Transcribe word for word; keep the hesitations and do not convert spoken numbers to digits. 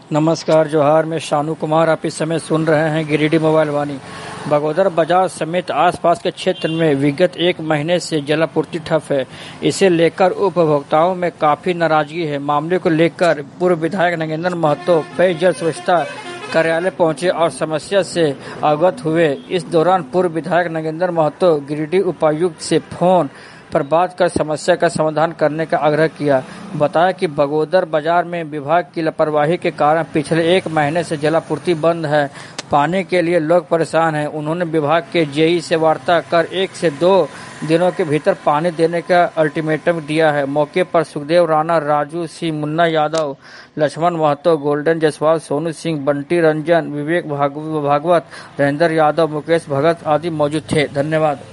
नमस्कार जोहार, मैं शानू कुमार। आप इस समय सुन रहे हैं गिरिडीह मोबाइल वाणी। बगोदर बाजार समेत आसपास के क्षेत्र में विगत एक महीने से जलापूर्ति ठप है। इसे लेकर उपभोक्ताओं में काफी नाराजगी है। मामले को लेकर पूर्व विधायक नगेंद्र महतो पेयजल स्वच्छता कार्यालय पहुंचे और समस्या से अवगत हुए। इस दौरान पूर्व विधायक नगेंद्र महतो गिरिडीह उपायुक्त से फोन पर बात कर समस्या का समाधान करने का आग्रह किया। बताया कि बगोदर बाजार में विभाग की लापरवाही के कारण पिछले एक महीने से जलापूर्ति बंद है। पानी के लिए लोग परेशान हैं। उन्होंने विभाग के जेई से वार्ता कर एक से दो दिनों के भीतर पानी देने का अल्टीमेटम दिया है। मौके पर सुखदेव राणा, राजू सिंह, मुन्ना यादव, लक्ष्मण महतो, गोल्डन जायसवाल, सोनू सिंह, बंटी रंजन, विवेक भागवत, राजेंद्र यादव, मुकेश भगत आदि मौजूद थे। धन्यवाद।